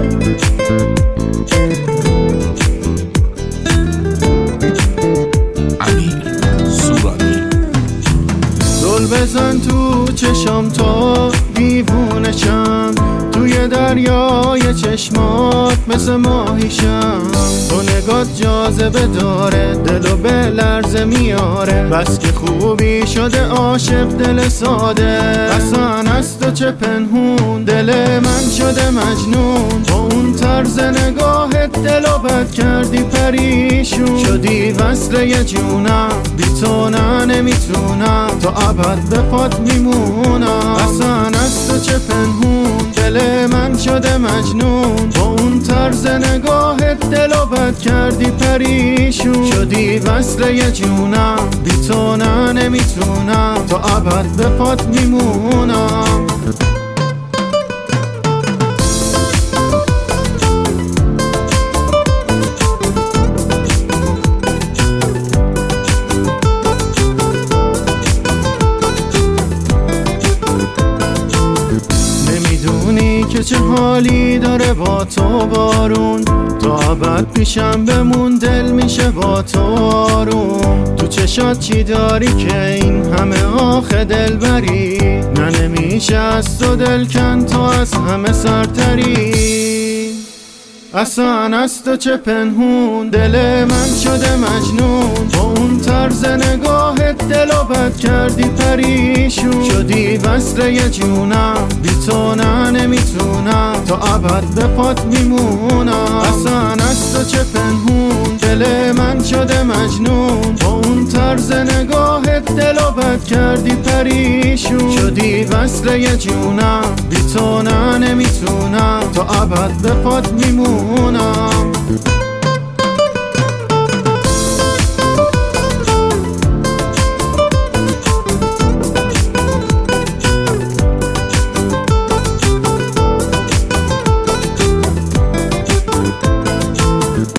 بزن تو چشم تا دیوونه شم، توی دریای چشمات مثل ماهیشم. تو نگات جاذبه داره، دلو به لرزه میاره، بس که خوبی شده عاشق دل ساده. اصلا از تو چه پنهون، دل من شده مجنون. با اون طرز نگاهت دلو بد کردی پریشون. شدی وصل یه جونم، بی تو نه نمیتونم، تا ابد به پات میمونم. اصلا از تو چه پنهون، دل من شده مجنون. با اون طرز نگاهت دلو بد کردی پریشون. شدی وصل یه جونم، بی تو نه نمیتونم، تا ابد به پات میمونم. که چه حالی داره با تو بارون، تا ابد پیشم بمون، دل میشه با تو آروم. تو چشات چی داری که این همه آخه دل بری؟ نه نمیشه از تو دل کن، تو از همه سرتری. اصلا از تو چه پنهون، دل من شده مجنون. با اون طرز نگاهت دلو بد کردی پریشون. شدی وصل یه جونم، بی تو نه نمیتونم، تا ابد به پات میمونم. اصلا از تو چه پنهون، دل من شده مجنون. با اون طرز نگاهت دلو بد کردی پریشون. شدی وصل یه جونم، بی تو نه نمیتونم، تا ابد به پات میمونم.